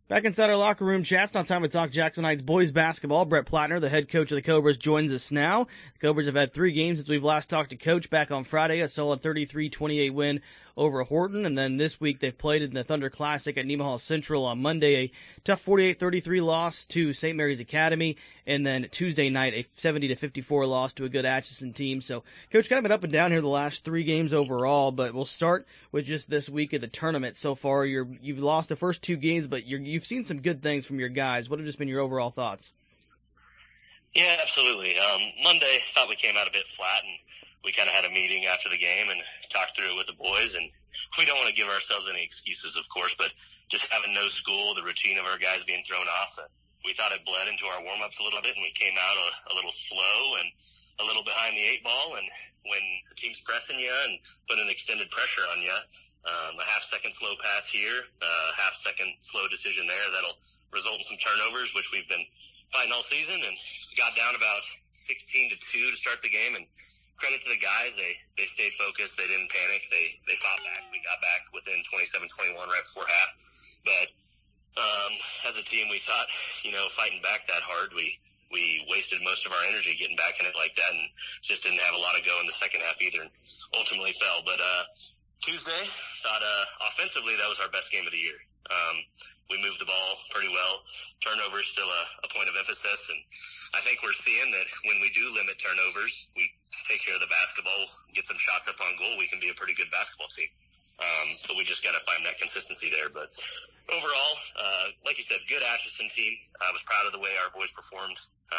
Back inside our locker room chats, now time to talk Jackson Heights boys basketball. Brett Plattner, the head coach of the Cobras, joins us now. The Cobras have had 3 games since we've last talked to Coach back on Friday, a solid 33-28 win over Horton, and then this week they've played in the Thunder Classic at Nemaha Central on Monday, a tough 48-33 loss to St. Mary's Academy, and then Tuesday night a 70-54 loss to a good Atchison team. So, Coach, kind of been up and down here the last 3 games overall, but we'll start with just this week of the tournament so far. You've lost the first 2 games, but you've seen some good things from your guys. What have just been your overall thoughts? Yeah, absolutely. Monday, thought we came out a bit flat, and we kind of had a meeting after the game and talked through it with the boys, and we don't want to give ourselves any excuses, of course, but just having no school, the routine of our guys being thrown off, we thought it bled into our warm-ups a little bit, and we came out a little slow and a little behind the 8 ball, and when the team's pressing you and putting extended pressure on you, a half-second slow pass here, a half-second slow decision there, that'll result in some turnovers, which we've been fighting all season, and got down about 16-2 to start the game, and credit to the guys, they stayed focused, they didn't panic, they fought back. We got back within 27-21 right before half, but as a team, we thought, fighting back that hard, we wasted most of our energy getting back in it like that, and just didn't have a lot of go in the second half either, and ultimately fell. But Tuesday, thought offensively that was our best game of the year. We moved the ball pretty well. Turnovers still a point of emphasis, and I think we're seeing that when we do limit turnovers, we take care of the basketball, get some shots up on goal, we can be a pretty good basketball team. So we just got to find that consistency there. But overall, like you said, good Atchison team. I was proud of the way our boys performed.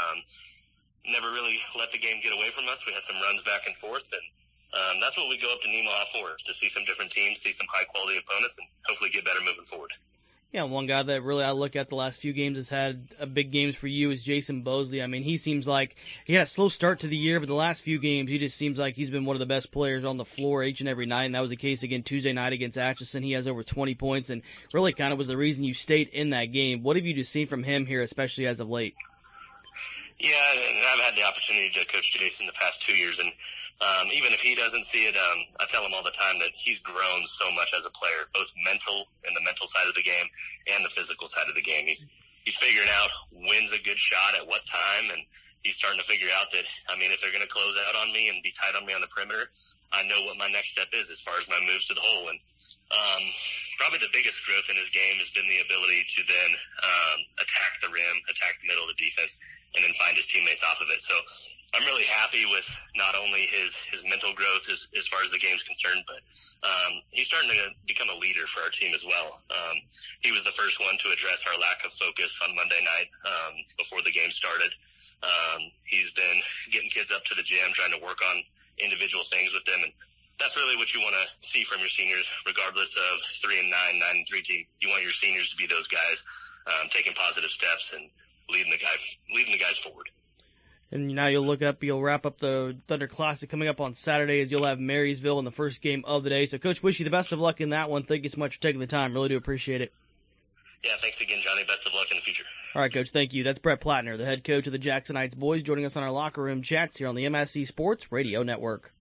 Never really let the game get away from us. We had some runs back and forth, and that's what we go up to Nemaha for, to see some different teams, see some high-quality opponents, and hopefully get better moving forward. Yeah, one guy that really I look at the last few games has had big games for you is Jason Bosley. I mean, he seems like he had a slow start to the year, but the last few games he just seems like he's been one of the best players on the floor each and every night, and that was the case again Tuesday night against Atchison. He has over 20 points and really kind of was the reason you stayed in that game. What have you just seen from him here, especially as of late? Yeah, and I've had the opportunity to coach Jason the past 2 years, and even if he doesn't see it, I tell him all the time that he's grown so much as a player, both mental and the mental side of the game and the physical side of the game. He's figuring out when's a good shot at what time, and he's starting to figure out that, if they're going to close out on me and be tight on me on the perimeter, I know what my next step is as far as my moves to the hole. And probably the biggest growth in his game has been the ability to then attack the rim, attack the middle of the defense, and then find his teammates off of it. So I'm really happy with not only his mental growth as far as the game's concerned, but he's starting to become a leader for our team as well. He was the first one to address our lack of focus on Monday night before the game started. He's been getting kids up to the gym, trying to work on individual things with them, and that's really what you want to see from your seniors, regardless of 3-9, 9-3 team. You want your seniors to be those guys taking positive steps and leading the guys forward. And now you'll wrap up the Thunder Classic coming up on Saturday as you'll have Marysville in the first game of the day. So, Coach, wish you the best of luck in that one. Thank you so much for taking the time. Really do appreciate it. Yeah, thanks again, Johnny. Best of luck in the future. All right, Coach, thank you. That's Brett Plattner, the head coach of the Jackson Heights boys, joining us on our locker room chats here on the MSC Sports Radio Network.